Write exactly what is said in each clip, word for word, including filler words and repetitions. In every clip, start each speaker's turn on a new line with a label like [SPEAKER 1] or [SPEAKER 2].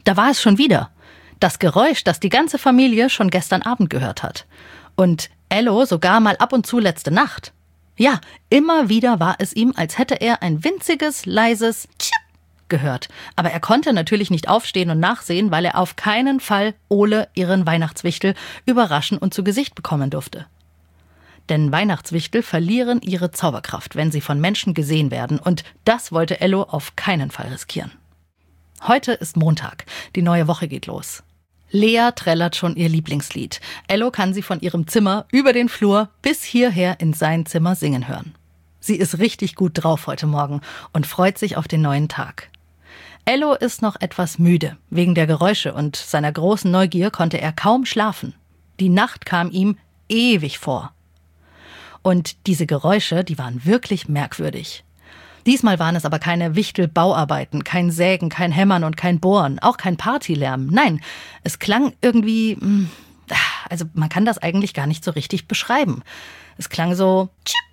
[SPEAKER 1] Da war es schon wieder. Das Geräusch, das die ganze Familie schon gestern Abend gehört hat. Und Ello sogar mal ab und zu letzte Nacht. Ja, immer wieder war es ihm, als hätte er ein winziges, leises Tschip gehört. Aber er konnte natürlich nicht aufstehen und nachsehen, weil er auf keinen Fall Ole, ihren Weihnachtswichtel, überraschen und zu Gesicht bekommen durfte. Denn Weihnachtswichtel verlieren ihre Zauberkraft, wenn sie von Menschen gesehen werden. Und das wollte Ello auf keinen Fall riskieren. Heute ist Montag. Die neue Woche geht los. Lea trällert schon ihr Lieblingslied. Ello kann sie von ihrem Zimmer über den Flur bis hierher in sein Zimmer singen hören. Sie ist richtig gut drauf heute Morgen und freut sich auf den neuen Tag. Ello ist noch etwas müde. Wegen der Geräusche und seiner großen Neugier konnte er kaum schlafen. Die Nacht kam ihm ewig vor. Und diese Geräusche, die waren wirklich merkwürdig. Diesmal waren es aber keine Wichtelbauarbeiten, kein Sägen, kein Hämmern und kein Bohren, auch kein Partylärm. Nein, es klang irgendwie, also man kann das eigentlich gar nicht so richtig beschreiben. Es klang so,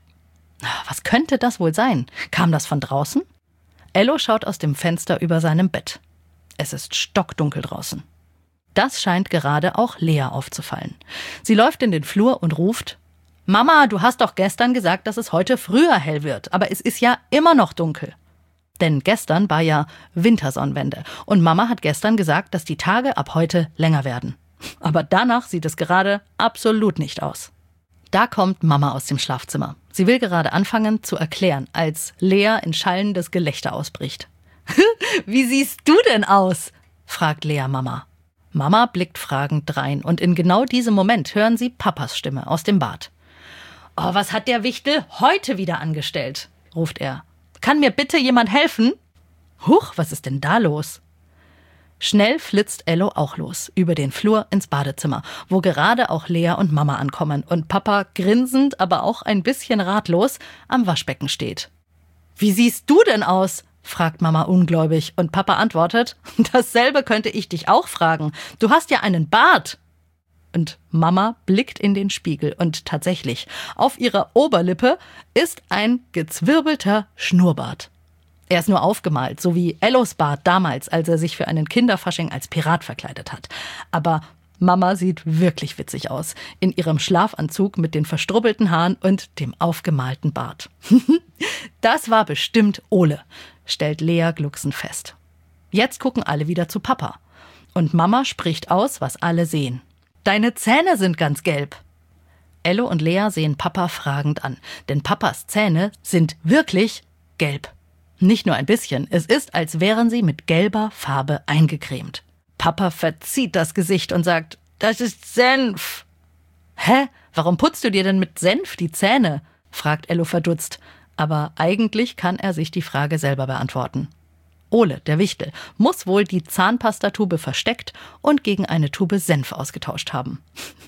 [SPEAKER 1] was könnte das wohl sein? Kam das von draußen? Ello schaut aus dem Fenster über seinem Bett. Es ist stockdunkel draußen. Das scheint gerade auch Lea aufzufallen. Sie läuft in den Flur und ruft: »Mama, du hast doch gestern gesagt, dass es heute früher hell wird, aber es ist ja immer noch dunkel.« Denn gestern war ja Wintersonnenwende und Mama hat gestern gesagt, dass die Tage ab heute länger werden. Aber danach sieht es gerade absolut nicht aus. Da kommt Mama aus dem Schlafzimmer. Sie will gerade anfangen zu erklären, als Lea in schallendes Gelächter ausbricht. »Wie siehst du denn aus?« fragt Lea Mama. Mama blickt fragend drein und in genau diesem Moment hören sie Papas Stimme aus dem Bad. »Oh, was hat der Wichtel heute wieder angestellt?« ruft er. »Kann mir bitte jemand helfen?« »Huch, was ist denn da los?« Schnell flitzt Ello auch los, über den Flur ins Badezimmer, wo gerade auch Lea und Mama ankommen und Papa grinsend, aber auch ein bisschen ratlos am Waschbecken steht. »Wie siehst du denn aus?« fragt Mama ungläubig und Papa antwortet: »Dasselbe könnte ich dich auch fragen. Du hast ja einen Bart.« Und Mama blickt in den Spiegel und tatsächlich, auf ihrer Oberlippe ist ein gezwirbelter Schnurrbart. Er ist nur aufgemalt, so wie Ellos Bart damals, als er sich für einen Kinderfasching als Pirat verkleidet hat. Aber Mama sieht wirklich witzig aus, in ihrem Schlafanzug mit den verstrubbelten Haaren und dem aufgemalten Bart. Das war bestimmt Ole, stellt Lea glucksend fest. Jetzt gucken alle wieder zu Papa. Und Mama spricht aus, was alle sehen. »Deine Zähne sind ganz gelb.« Ello und Lea sehen Papa fragend an, denn Papas Zähne sind wirklich gelb. Nicht nur ein bisschen, es ist, als wären sie mit gelber Farbe eingecremt. Papa verzieht das Gesicht und sagt: »Das ist Senf.« »Hä? Warum putzt du dir denn mit Senf die Zähne?« fragt Ello verdutzt. Aber eigentlich kann er sich die Frage selber beantworten. Ole, der Wichtel, muss wohl die Zahnpastatube versteckt und gegen eine Tube Senf ausgetauscht haben.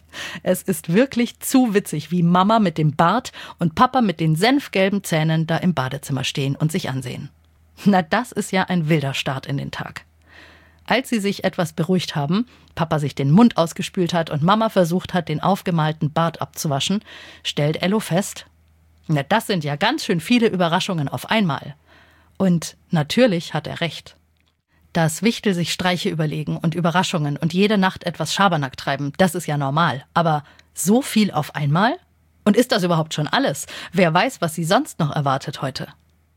[SPEAKER 1] Es ist wirklich zu witzig, wie Mama mit dem Bart und Papa mit den senfgelben Zähnen da im Badezimmer stehen und sich ansehen. Na, das ist ja ein wilder Start in den Tag. Als sie sich etwas beruhigt haben, Papa sich den Mund ausgespült hat und Mama versucht hat, den aufgemalten Bart abzuwaschen, stellt Ello fest: Na, das sind ja ganz schön viele Überraschungen auf einmal. Und natürlich hat er recht. Dass Wichtel sich Streiche überlegen und Überraschungen und jede Nacht etwas Schabernack treiben, das ist ja normal. Aber so viel auf einmal? Und ist das überhaupt schon alles? Wer weiß, was sie sonst noch erwartet heute?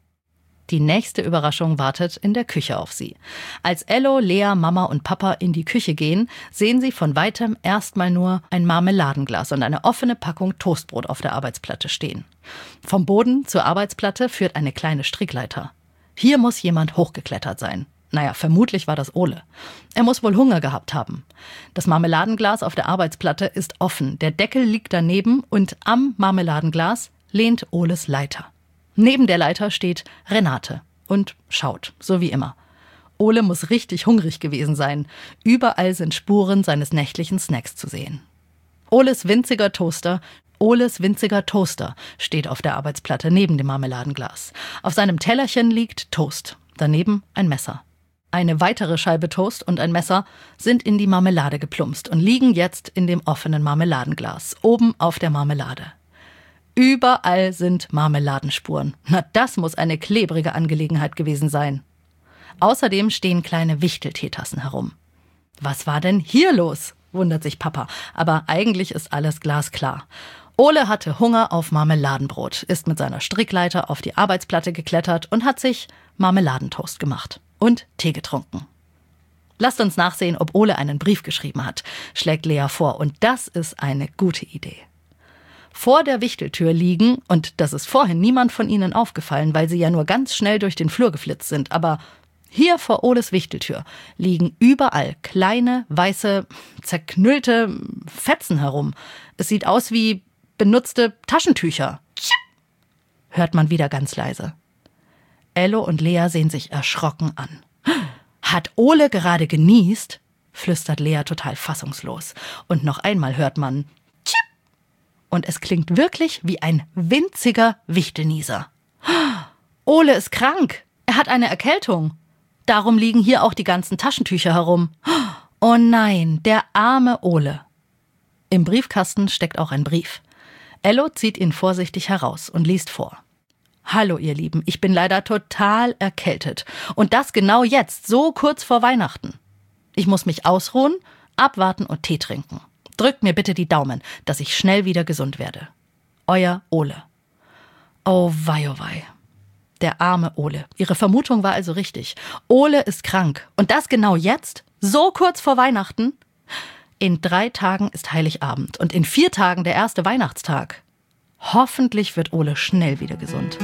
[SPEAKER 1] Die nächste Überraschung wartet in der Küche auf sie. Als Ello, Lea, Mama und Papa in die Küche gehen, sehen sie von weitem erstmal nur ein Marmeladenglas und eine offene Packung Toastbrot auf der Arbeitsplatte stehen. Vom Boden zur Arbeitsplatte führt eine kleine Strickleiter. Hier muss jemand hochgeklettert sein. Naja, vermutlich war das Ole. Er muss wohl Hunger gehabt haben. Das Marmeladenglas auf der Arbeitsplatte ist offen, der Deckel liegt daneben und am Marmeladenglas lehnt Oles Leiter. Neben der Leiter steht Renate und schaut, so wie immer. Ole muss richtig hungrig gewesen sein. Überall sind Spuren seines nächtlichen Snacks zu sehen. Oles winziger Toaster Oles winziger Toaster steht auf der Arbeitsplatte neben dem Marmeladenglas. Auf seinem Tellerchen liegt Toast, daneben ein Messer. Eine weitere Scheibe Toast und ein Messer sind in die Marmelade geplumpst und liegen jetzt in dem offenen Marmeladenglas, oben auf der Marmelade. Überall sind Marmeladenspuren. Na, das muss eine klebrige Angelegenheit gewesen sein. Außerdem stehen kleine Wichtelteetassen herum. Was war denn hier los? Wundert sich Papa. Aber eigentlich ist alles glasklar. Ole hatte Hunger auf Marmeladenbrot, ist mit seiner Strickleiter auf die Arbeitsplatte geklettert und hat sich Marmeladentoast gemacht und Tee getrunken. Lasst uns nachsehen, ob Ole einen Brief geschrieben hat, schlägt Lea vor. Und das ist eine gute Idee. Vor der Wichteltür liegen, und das ist vorhin niemand von ihnen aufgefallen, weil sie ja nur ganz schnell durch den Flur geflitzt sind, aber hier vor Oles Wichteltür liegen überall kleine, weiße, zerknüllte Fetzen herum. Es sieht aus wie benutzte Taschentücher. Hört man wieder ganz leise. Ello und Lea sehen sich erschrocken an. Hat Ole gerade genießt? Flüstert Lea total fassungslos. Und noch einmal hört man Tschip. Und es klingt wirklich wie ein winziger Wichtelnieser. Ole ist krank. Er hat eine Erkältung. Darum liegen hier auch die ganzen Taschentücher herum. Oh nein, der arme Ole. Im Briefkasten steckt auch ein Brief. Ello zieht ihn vorsichtig heraus und liest vor. Hallo ihr Lieben, ich bin leider total erkältet. Und das genau jetzt, so kurz vor Weihnachten. Ich muss mich ausruhen, abwarten und Tee trinken. Drückt mir bitte die Daumen, dass ich schnell wieder gesund werde. Euer Ole. Oh wei, oh wei. Der arme Ole. Ihre Vermutung war also richtig. Ole ist krank. Und das genau jetzt? So kurz vor Weihnachten? In drei Tagen ist Heiligabend und in vier Tagen der erste Weihnachtstag. Hoffentlich wird Ole schnell wieder gesund.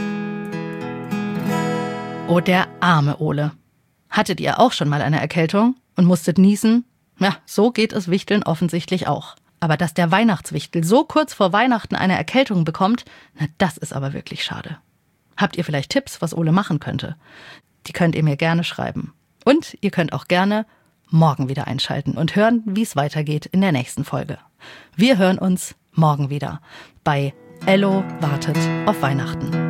[SPEAKER 1] Oh, der arme Ole. Hattet ihr auch schon mal eine Erkältung und musstet niesen? Ja, so geht es Wichteln offensichtlich auch. Aber dass der Weihnachtswichtel so kurz vor Weihnachten eine Erkältung bekommt, na, das ist aber wirklich schade. Habt ihr vielleicht Tipps, was Ole machen könnte? Die könnt ihr mir gerne schreiben. Und ihr könnt auch gerne morgen wieder einschalten und hören, wie es weitergeht in der nächsten Folge. Wir hören uns morgen wieder bei Ello wartet auf Weihnachten.